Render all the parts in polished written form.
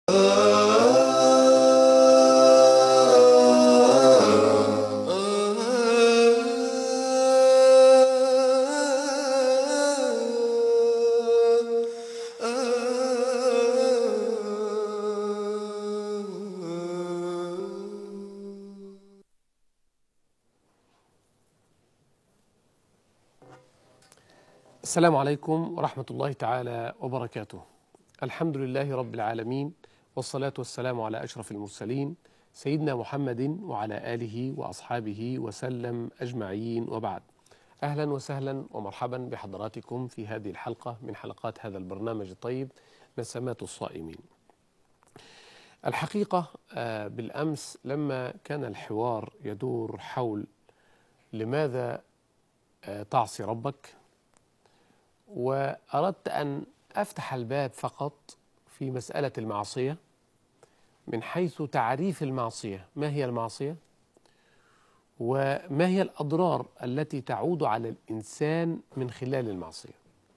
السلام عليكم ورحمة الله تعالى وبركاته. الحمد لله رب العالمين، والصلاة والسلام على أشرف المرسلين سيدنا محمد وعلى آله وأصحابه وسلم أجمعين، وبعد. أهلا وسهلا ومرحبا بحضراتكم في هذه الحلقة من حلقات هذا البرنامج الطيب نسمات الصائمين. الحقيقة بالأمس لما كان الحوار يدور حول لماذا تعصي ربك، وأردت أن أفتح الباب فقط في مسألة المعصية من حيث تعريف المعصية. ما هي المعصية؟ وما هي الأضرار التي تعود على الإنسان من خلال المعصية؟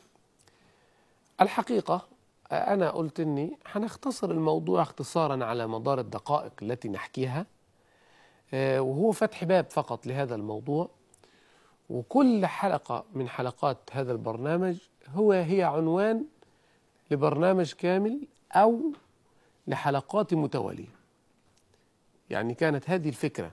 الحقيقة أنا قلت أني هنختصر الموضوع اختصارا على مدار الدقائق التي نحكيها، وهو فتح باب فقط لهذا الموضوع. وكل حلقة من حلقات هذا البرنامج هي عنوان لبرنامج كامل أو لحلقات متوالية. يعني كانت هذه الفكرة،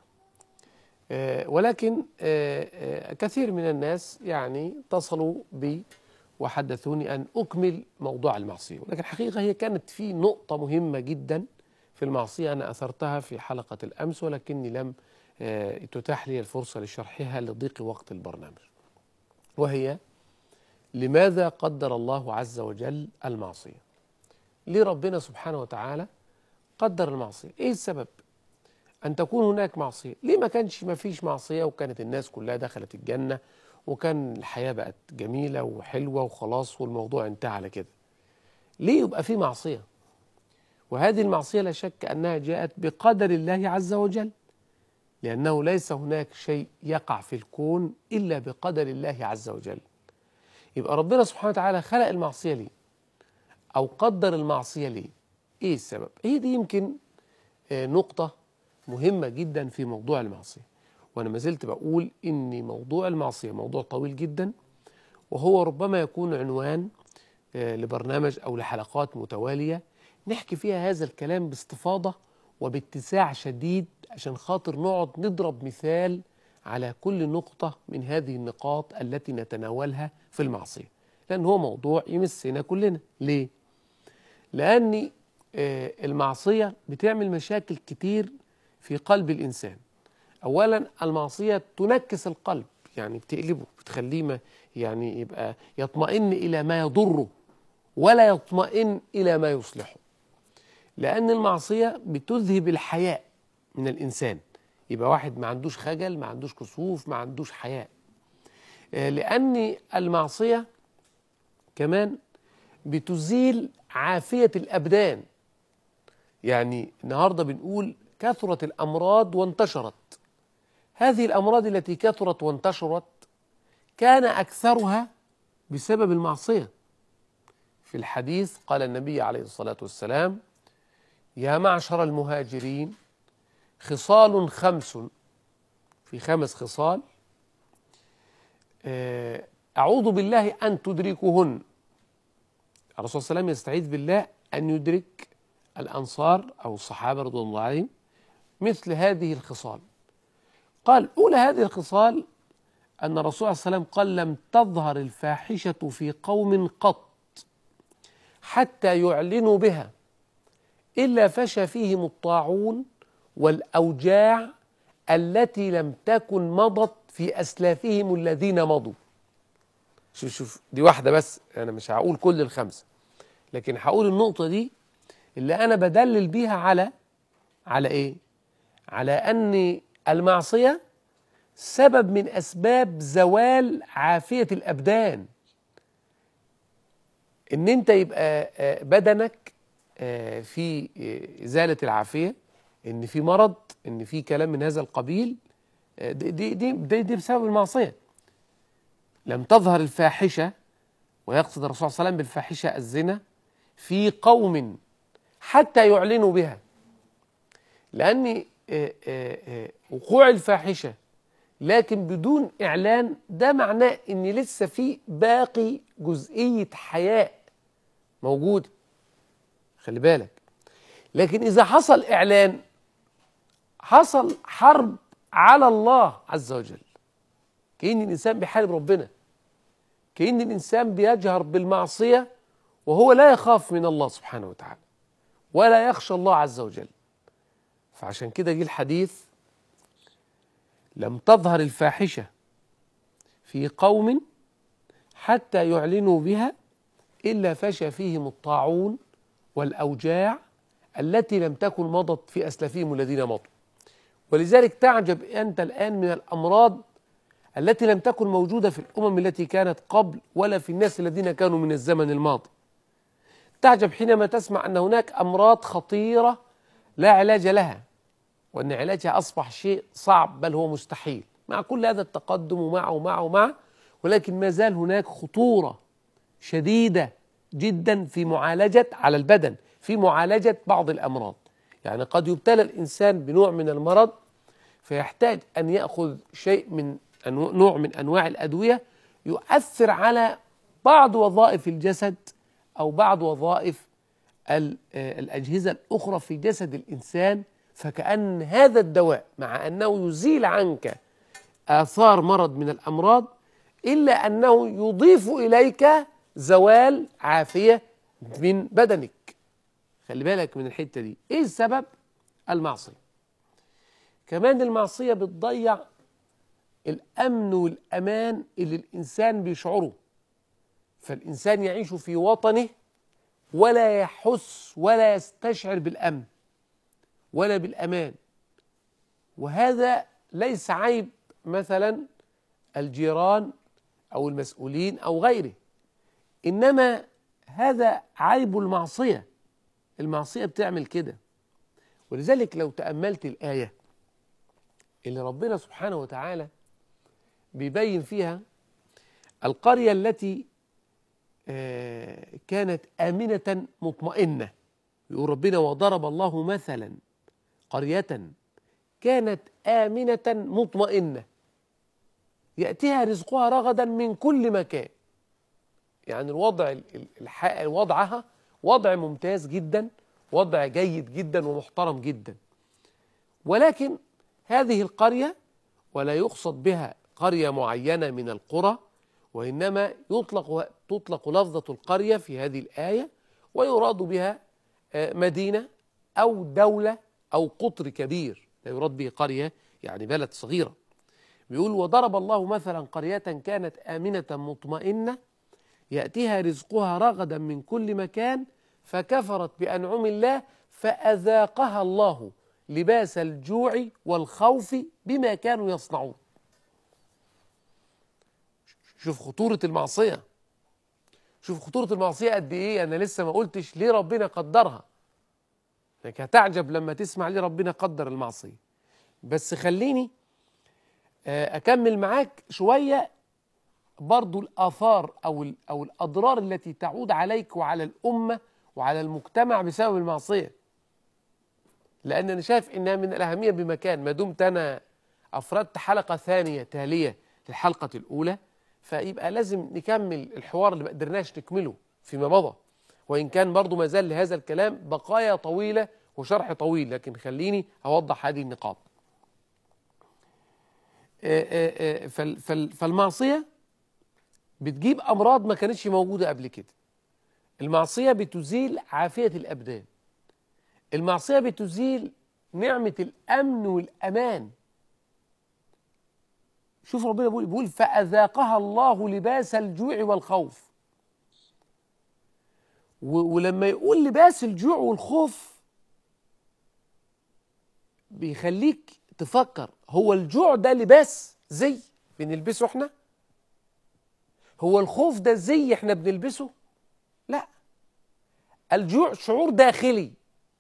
ولكن كثير من الناس يعني اتصلوا بي وحدثوني أن أكمل موضوع المعصية، ولكن الحقيقة هي كانت في نقطة مهمة جدا في المعصية أنا أثرتها في حلقة الأمس، ولكني لم تتاح لي الفرصة لشرحها لضيق وقت البرنامج، وهي لماذا قدر الله عز وجل المعصية؟ ليه ربنا سبحانه وتعالى قدر المعصية؟ ايه السبب ان تكون هناك معصية؟ ليه ما فيش معصية وكانت الناس كلها دخلت الجنة وكان الحياة بقت جميلة وحلوة وخلاص والموضوع انتهى على كده؟ ليه يبقى في معصية؟ وهذه المعصية لا شك أنها جاءت بقدر الله عز وجل، لأنه ليس هناك شيء يقع في الكون إلا بقدر الله عز وجل. يبقى ربنا سبحانه وتعالى خلق المعصية ليه؟ أو قدر المعصية ليه؟ إيه السبب؟ هي دي يمكن نقطة مهمة جدا في موضوع المعصية. وأنا ما زلت بقول إن موضوع المعصية موضوع طويل جدا، وهو ربما يكون عنوان لبرنامج أو لحلقات متوالية نحكي فيها هذا الكلام باستفاضة وباتساع شديد، عشان خاطر نقعد نضرب مثال على كل نقطة من هذه النقاط التي نتناولها في المعصية، لأن هو موضوع يمسنا كلنا. ليه؟ لأن المعصية بتعمل مشاكل كتير في قلب الإنسان. أولا المعصية تنكس القلب، يعني بتقلبه، بتخليه يعني يبقى يطمئن إلى ما يضره ولا يطمئن إلى ما يصلحه، لأن المعصية بتذهب الحياء من الإنسان، يبقى واحد ما عندوش خجل، ما عندوش كسوف، ما عندوش حياء. لأن المعصية كمان بتزيل عافية الأبدان. يعني النهاردة بنقول كثرت الأمراض وانتشرت. هذه الأمراض التي كثرت وانتشرت كان أكثرها بسبب المعصية. في الحديث قال النبي عليه الصلاة والسلام: يا معشر المهاجرين خصال خمس، في 5 خصال أعوذ بالله أن تدركوهن. الرسول صلى الله عليه وسلم يستعيذ بالله أن يدرك الأنصار أو الصحابة رضوان الله عليهم مثل هذه الخصال. قال: أولى هذه الخصال أن الرسول صلى الله عليه وسلم قال: لم تظهر الفاحشة في قوم قط حتى يعلنوا بها إلا فشى فيهم الطاعون والأوجاع التي لم تكن مضت في أسلافهم الذين مضوا. شوف دي واحدة بس، أنا مش هقول كل ال5، لكن هقول النقطة دي اللي أنا بدلل بيها على إيه؟ على أن المعصية سبب من أسباب زوال عافية الأبدان. إن أنت يبقى بدنك في إزالة العافية، إن في مرض، إن في كلام من هذا القبيل، دي بسبب المعصية. لم تظهر الفاحشة، ويقصد الرسول صلى الله عليه وسلم بالفاحشة الزنا، في قوم حتى يعلنوا بها. لأن وقوع الفاحشة لكن بدون إعلان ده معناه إن لسه في باقي جزئية حياء موجودة، خلي بالك. لكن إذا حصل إعلان حصل حرب على الله عز وجل، كأن الإنسان بيحارب ربنا، كأن الإنسان بيجهر بالمعصية وهو لا يخاف من الله سبحانه وتعالى ولا يخشى الله عز وجل. فعشان كده جه الحديث: لم تظهر الفاحشة في قوم حتى يعلنوا بها إلا فشى فيهم الطاعون والأوجاع التي لم تكن مضت في أسلافهم الذين مضوا. ولذلك تعجب أنت الآن من الأمراض التي لم تكن موجودة في الأمم التي كانت قبل ولا في الناس الذين كانوا من الزمن الماضي. تعجب حينما تسمع أن هناك أمراض خطيرة لا علاج لها، وأن علاجها أصبح شيء صعب بل هو مستحيل مع كل هذا التقدم ومعه، ولكن ما زال هناك خطورة شديدة جدا في معالجة على البدن، في معالجة بعض الأمراض. يعني قد يبتلى الإنسان بنوع من المرض فيحتاج أن يأخذ شيء من نوع من أنواع الأدوية يؤثر على بعض وظائف الجسد أو بعض وظائف الأجهزة الأخرى في جسد الإنسان، فكأن هذا الدواء مع أنه يزيل عنك آثار مرض من الأمراض إلا أنه يضيف إليك زوال عافية من بدنك. خلي بالك من الحتة دي. إيه السبب؟ المعصية. كمان المعصية بتضيع الأمن والأمان اللي الإنسان بيشعره، فالإنسان يعيش في وطنه ولا يحس ولا يستشعر بالأمن ولا بالأمان. وهذا ليس عيب مثلا الجيران أو المسؤولين أو غيره، إنما هذا عيب المعصية. المعصية بتعمل كده. ولذلك لو تأملت الآية اللي ربنا سبحانه وتعالى بيبين فيها القرية التي كانت آمنة مطمئنة، يقول ربنا: وضرب الله مثلا قرية كانت آمنة مطمئنة يأتيها رزقها رغدا من كل مكان. يعني وضعها وضع ممتاز جدا، وضع جيد جدا ومحترم جدا. ولكن هذه القرية، ولا يقصد بها قرية معينة من القرى، وإنما تطلق لفظة القرية في هذه الآية ويراد بها مدينة أو دولة أو قطر كبير، لا يراد به قرية يعني بلد صغيرة. بيقول: وضرب الله مثلا قرية كانت آمنة مطمئنة يأتيها رزقها رغدا من كل مكان فكفرت بأنعم الله فأذاقها الله لباس الجوع والخوف بما كانوا يصنعون. شوف خطورة المعصية، شوف خطورة المعصية قد إيه. أنا لسه ما قلتش ليه ربنا قدرها، لكن هتعجب لما تسمع ليه ربنا قدر المعصية. بس خليني أكمل معاك شوية برضو الآثار أو الأضرار التي تعود عليك وعلى الأمة وعلى المجتمع بسبب المعصية، لأن أنا شايف إنها من الأهمية بمكان. ما دمت أنا أفردت حلقة ثانية تالية للحلقة الأولى، فيبقى لازم نكمل الحوار اللي ما قدرناش نكمله فيما مضى، وإن كان برضو ما زال لهذا الكلام بقايا طويلة وشرح طويل، لكن خليني أوضح هذه النقاط. فالمعصية بتجيب أمراض ما كانتش موجودة قبل كده. المعصية بتزيل عافية الأبدان. المعصية بتزيل نعمة الأمن والأمان. شوف ربنا بيقول: فأذاقها الله لباس الجوع والخوف. ولما يقول لباس الجوع والخوف بيخليك تفكر: هو الجوع ده لباس زي بنلبسه احنا؟ هو الخوف ده زي احنا بنلبسه؟ لا، الجوع شعور داخلي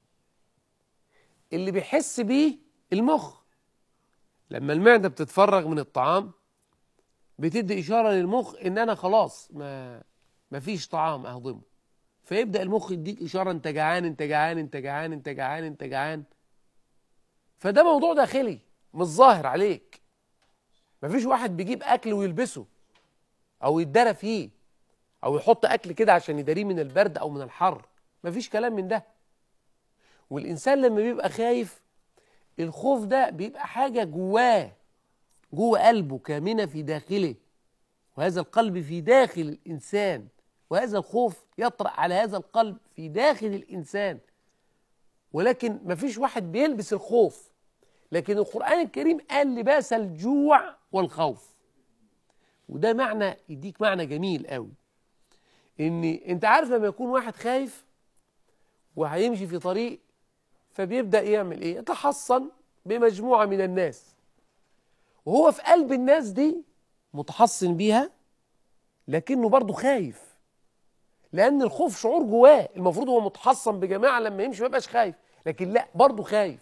اللي بيحس بيه المخ. لما المعدة بتتفرغ من الطعام بتدي إشارة للمخ إن أنا خلاص ما فيش طعام أهضمه، فيبدأ المخ يديك إشارة أنت جعان أنت جعان أنت جعان أنت جعان أنت جعان. فده موضوع داخلي مش ظاهر عليك. مفيش واحد بيجيب أكل ويلبسه أو يتدرى فيه أو يحط أكل كده عشان يداريه من البرد أو من الحر. مفيش كلام من ده. والإنسان لما بيبقى خايف، الخوف ده بيبقى حاجة جواه، جوه قلبه كامنة في داخله، وهذا القلب في داخل الإنسان، وهذا الخوف يطرأ على هذا القلب في داخل الإنسان. ولكن مفيش واحد بيلبس الخوف. لكن القرآن الكريم قال لباس الجوع والخوف، وده معنى يديك معنى جميل قوي. ان انت عارف لما يكون واحد خايف وهيمشي في طريق، فبيبدأ يعمل ايه؟ يتحصن بمجموعة من الناس، وهو في قلب الناس دي متحصن بيها، لكنه برضه خايف، لأن الخوف شعور جواه. المفروض هو متحصن بجماعة لما يمشي ما يبقاش خايف، لكن لا، برضه خايف.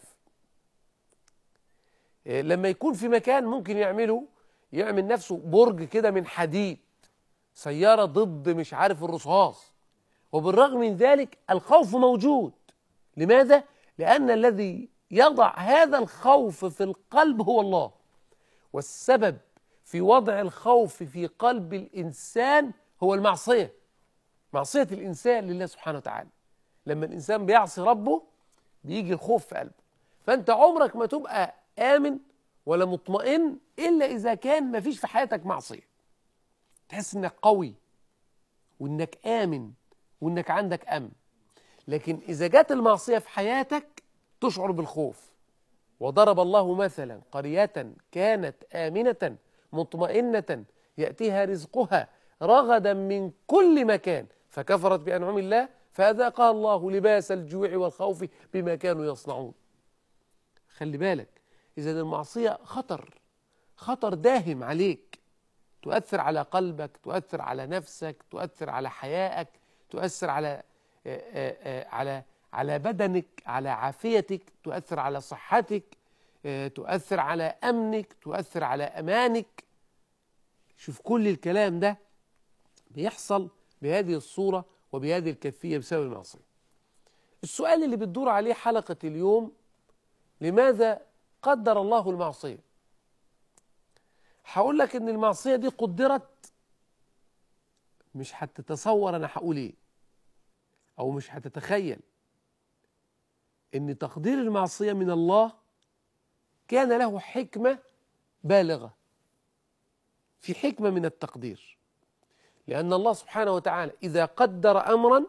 لما يكون في مكان ممكن يعمل نفسه برج كده من حديد، سيارة ضد مش عارف الرصاص، وبالرغم من ذلك الخوف موجود. لماذا؟ لأن الذي يضع هذا الخوف في القلب هو الله. والسبب في وضع الخوف في قلب الإنسان هو المعصية، معصية الإنسان لله سبحانه وتعالى. لما الإنسان بيعصي ربه بيجي الخوف في قلبه. فأنت عمرك ما تبقى آمن ولا مطمئن إلا إذا كان ما فيش في حياتك معصية. تحس إنك قوي وإنك آمن وإنك عندك أمن. لكن إذا جات المعصية في حياتك تشعر بالخوف. وضرب الله مثلا قرية كانت آمنة مطمئنة يأتيها رزقها رغدا من كل مكان فكفرت بأنعم الله فأذاقها الله لباس الجوع والخوف بما كانوا يصنعون. خلي بالك، إذا المعصية خطر داهم عليك، تؤثر على قلبك، تؤثر على نفسك، تؤثر على حيائك، تؤثر على بدنك، على عافيتك، تؤثر على صحتك، تؤثر على أمنك، تؤثر على أمانك. شوف كل الكلام ده بيحصل بهذه الصورة وبهذه الكيفية بسبب المعصية. السؤال اللي بتدور عليه حلقة اليوم: لماذا قدر الله المعصية؟ هقول لك إن المعصية دي قدرت، مش هتتصور أنا هقول إيه، أو مش هتتخيل إن تقدير المعصية من الله كان له حكمة بالغة. في حكمة من التقدير، لأن الله سبحانه وتعالى إذا قدر أمرا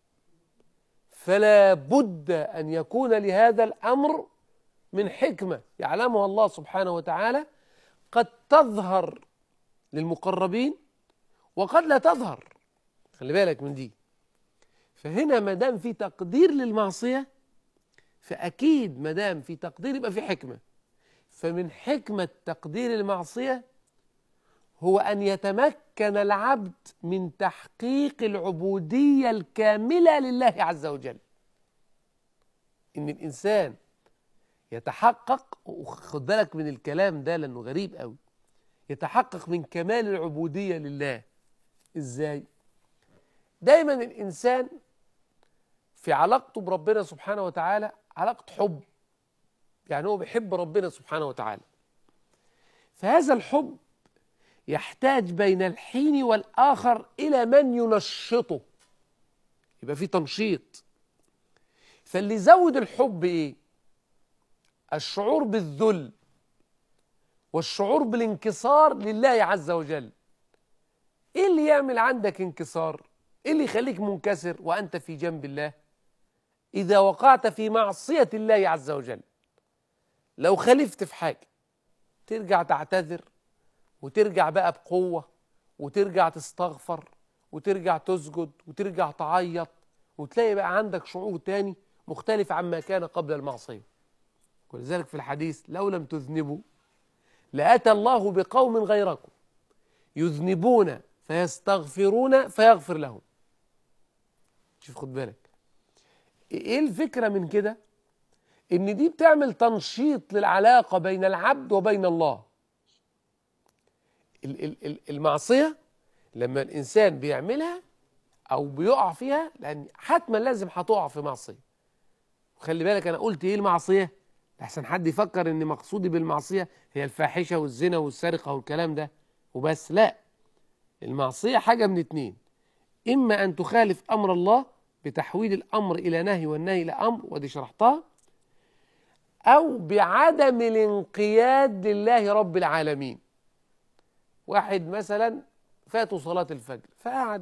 فلا بد أن يكون لهذا الأمر من حكمة يعلمها الله سبحانه وتعالى، قد تظهر للمقربين وقد لا تظهر. خلي بالك من دي. فهنا ما دام في تقدير للمعصية، فأكيد ما دام في تقدير يبقى في حكمة. فمن حكمة تقدير المعصية هو أن يتمكن العبد من تحقيق العبودية الكاملة لله عز وجل. إن الإنسان يتحقق، وخد بالك من الكلام ده لأنه غريب قوي، يتحقق من كمال العبودية لله. إزاي؟ دايما الإنسان في علاقته بربنا سبحانه وتعالى علاقة حب، يعني هو بيحب ربنا سبحانه وتعالى. فهذا الحب يحتاج بين الحين والآخر إلى من ينشطه، يبقى في تنشيط. فاللي يزود الحب إيه؟ الشعور بالذل والشعور بالانكسار لله عز وجل. إيه اللي يعمل عندك انكسار؟ إيه اللي يخليك منكسر وأنت في جنب الله؟ إذا وقعت في معصية الله عز وجل، لو خالفت في حاجة ترجع تعتذر، وترجع بقى بقوة، وترجع تستغفر، وترجع تسجد، وترجع تعيط، وتلاقي بقى عندك شعور تاني مختلف عما كان قبل المعصية. ولذلك في الحديث: لو لم تذنبوا لأتى الله بقوم غيركم يذنبون فيستغفرون فيغفر لهم. شوف، خد بالك ايه الفكرة من كده؟ ان دي بتعمل تنشيط للعلاقة بين العبد وبين الله. المعصية لما الإنسان بيعملها أو بيقع فيها، لأن حتما لازم هتقع في معصية. وخلي بالك أنا قلت إيه المعصية؟ لحسن حد يفكر إن مقصودي بالمعصية هي الفاحشة والزنا والسرقة والكلام ده وبس. لا، المعصية حاجة من اتنين: إما أن تخالف أمر الله بتحويل الأمر إلى نهي والنهي إلى أمر، ودي شرحتها، أو بعدم الانقياد لله رب العالمين. واحد مثلا فاته صلاة الفجر فقعد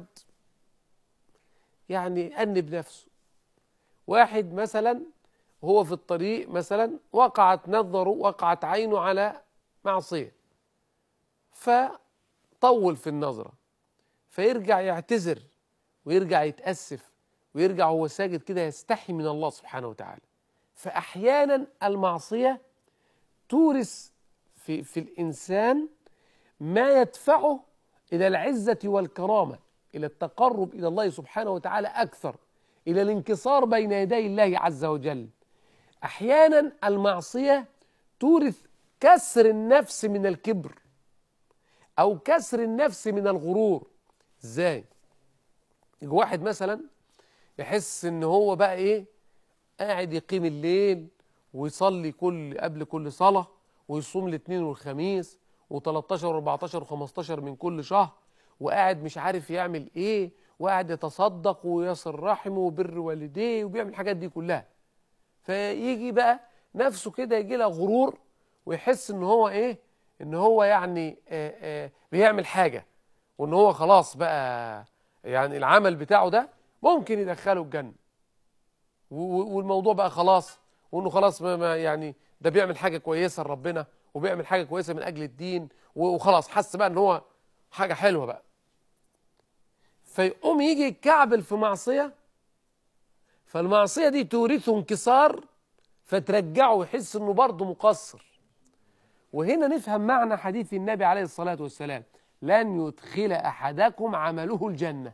يعني أنب نفسه. واحد مثلا هو في الطريق مثلا وقعت عينه على معصية فطول في النظرة، فيرجع يعتذر ويرجع يتأسف ويرجع هو ساجد كده يستحي من الله سبحانه وتعالى. فأحيانا المعصية تورث في الإنسان ما يدفعه إلى العزة والكرامة، إلى التقرب إلى الله سبحانه وتعالى أكثر، إلى الانكسار بين يدي الله عز وجل. أحيانا المعصية تورث كسر النفس من الكبر أو كسر النفس من الغرور. إزاي؟ يجي واحد مثلا يحس إن هو بقى إيه، قاعد يقيم الليل ويصلي قبل كل صلاة، ويصوم الاثنين والخميس و13 و14 و15 من كل شهر، وقاعد مش عارف يعمل ايه، وقاعد يتصدق ويصل رحمه وبر والديه وبيعمل الحاجات دي كلها. فيجي بقى نفسه كده يجي لها غرور ويحس ان هو ايه، ان هو يعني بيعمل حاجة، وان هو خلاص بقى يعني العمل بتاعه ده ممكن يدخله الجنة، والموضوع بقى خلاص، وانه خلاص ما يعني ده بيعمل حاجة كويسة لربنا وبيعمل حاجة كويسة من أجل الدين، وخلاص حس بقى ان هو حاجة حلوة بقى. فيقوم يجي يتكعبل في معصية، فالمعصية دي تورثه انكسار فترجعه يحس انه برضه مقصر. وهنا نفهم معنى حديث النبي عليه الصلاة والسلام: لن يدخل أحدكم عمله الجنة.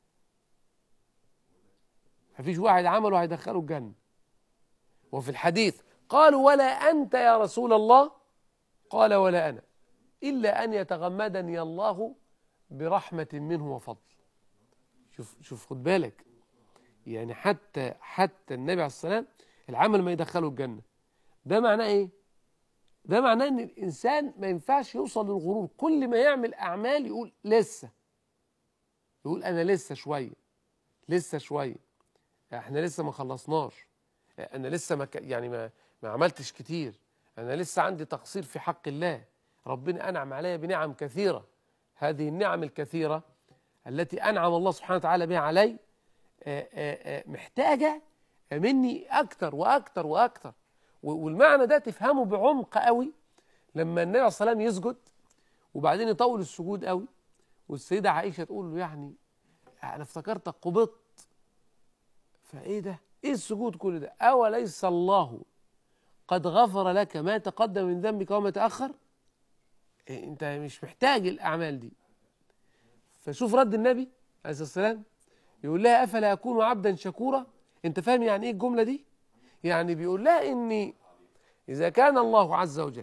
مفيش واحد عمله هيدخله الجنة. وفي الحديث قالوا: ولا أنت يا رسول الله؟ قال: ولا أنا، إلا أن يتغمدني الله برحمة منه وفضل. شوف خد بالك، يعني حتى النبي عليه الصلاة والسلام العمل ما يدخله الجنة. ده معناه إيه؟ ده معناه إن الإنسان ما ينفعش يوصل للغرور. كل ما يعمل أعمال يقول لسه، يقول أنا لسه شوية، إحنا لسه ما خلصناش، أنا لسه ما عملتش كتير، أنا لسه عندي تقصير في حق الله، ربنا أنعم علي بنعم كثيرة. هذه النعم الكثيرة التي أنعم الله سبحانه وتعالى بها علي محتاجة مني أكتر وأكتر وأكتر. والمعنى ده تفهمه بعمق قوي لما النبي عليه الصلاة والسلام يسجد وبعدين يطول السجود قوي، والسيدة عائشة تقول له: يعني أنا افتكرتك قبضت، فإيه ده؟ إيه السجود كل ده؟ أوليس الله قد غفر لك ما تقدم من ذنبك وما تأخر؟ أنت مش محتاج الأعمال دي. فشوف رد النبي عليه الصلاة والسلام، يقول لها: أفلا أكون عبدا شكورا؟ أنت فاهم يعني إيه الجملة دي؟ يعني بيقول لها إني إذا كان الله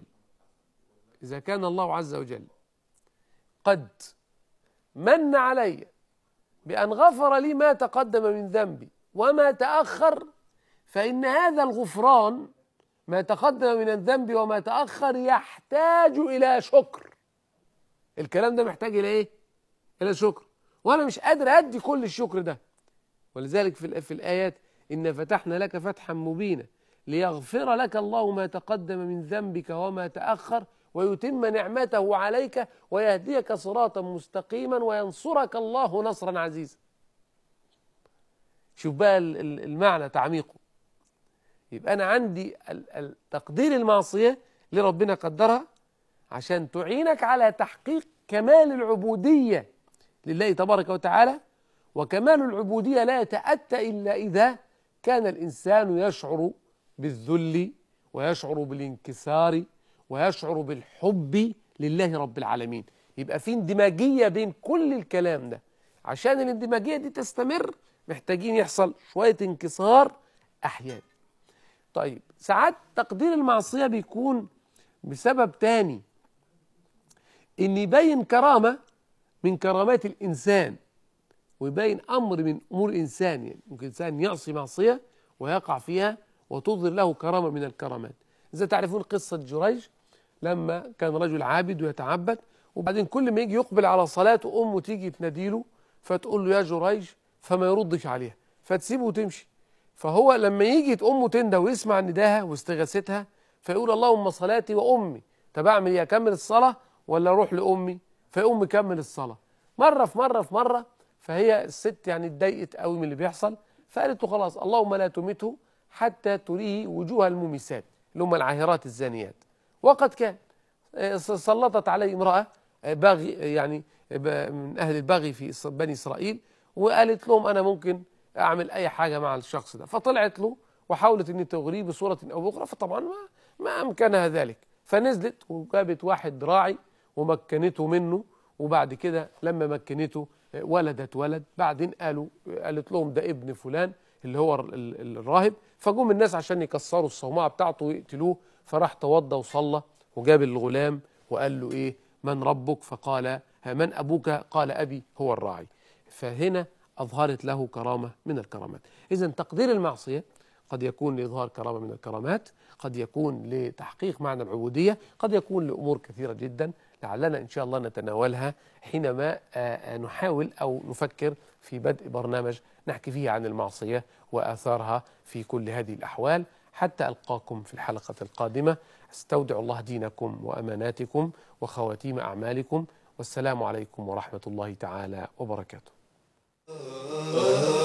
عز وجل قد من علي بأن غفر لي ما تقدم من ذنبي وما تأخر، فإن هذا الغفران ما تقدم من الذنب وما تأخر يحتاج إلى شكر. الكلام ده محتاج إلى إيه؟ إلى شكر، وأنا مش قادر أدي كل الشكر ده. ولذلك في الآيات: إن فتحنا لك فتحا مبينا ليغفر لك الله ما تقدم من ذنبك وما تأخر ويتم نعمته عليك ويهديك صراطا مستقيما وينصرك الله نصرا عزيزا. شوف بقى المعنى تعميقه. يبقى أنا عندي تقدير المعصية لربنا قدرها عشان تعينك على تحقيق كمال العبودية لله تبارك وتعالى. وكمال العبودية لا يتأتى إلا إذا كان الإنسان يشعر بالذل ويشعر بالانكسار ويشعر بالحب لله رب العالمين. يبقى في اندماجية بين كل الكلام ده. عشان الاندماجية دي تستمر محتاجين يحصل شوية انكسار أحيانا. طيب ساعات تقدير المعصية بيكون بسبب تاني، إن يبين كرامة من كرامات الإنسان ويبين أمر من أمور إنسان. يعني ممكن إنسان يعصي معصية ويقع فيها وتظهر له كرامة من الكرامات. إذا تعرفون قصة جريج لما كان رجل عابد ويتعبد، وبعدين كل ما يجي يقبل على صلاته أمه تيجي تناديله فتقول له يا جريج، فما يردش عليها فتسيبه وتمشي. فهو لما يجي أمه تنده ويسمع نداها واستغاثتها فيقول اللهم صلاتي وأمي، طب أعمل إيه؟ أكمل الصلاة ولا أروح لأمي؟ فيقوم مكمل الصلاة. مرة في مرة في مرة، فهي الست يعني اتضايقت قوي من اللي بيحصل، فقالت له خلاص اللهم لا تمته حتى تريه وجوه المميسات اللي هم العاهرات الزانيات. وقد كان سلطت عليه امرأة باغي، يعني من أهل البغي في بني إسرائيل، وقالت لهم أنا ممكن أعمل أي حاجة مع الشخص ده. فطلعت له وحاولت أن تغريه بصورة أو بأخرى، فطبعا ما أمكنها ذلك. فنزلت وجابت واحد راعي ومكنته منه، وبعد كده لما مكنته ولدت ولد. بعدين قالت لهم ده ابن فلان اللي هو الراهب. فجم الناس عشان يكسروا الصومعة بتاعته ويقتلوه، فراح توضى وصلى وجاب الغلام وقال له ايه من ربك؟ فقال من أبوك؟ قال أبي هو الراعي. فهنا أظهرت له كرامة من الكرامات. إذن تقدير المعصية قد يكون لإظهار كرامة من الكرامات، قد يكون لتحقيق معنى العبودية، قد يكون لأمور كثيرة جدا لعلنا إن شاء الله نتناولها حينما نحاول أو نفكر في بدء برنامج نحكي فيه عن المعصية وآثارها في كل هذه الأحوال. حتى ألقاكم في الحلقة القادمة، استودع الله دينكم وأماناتكم وخواتيم أعمالكم، والسلام عليكم ورحمة الله تعالى وبركاته.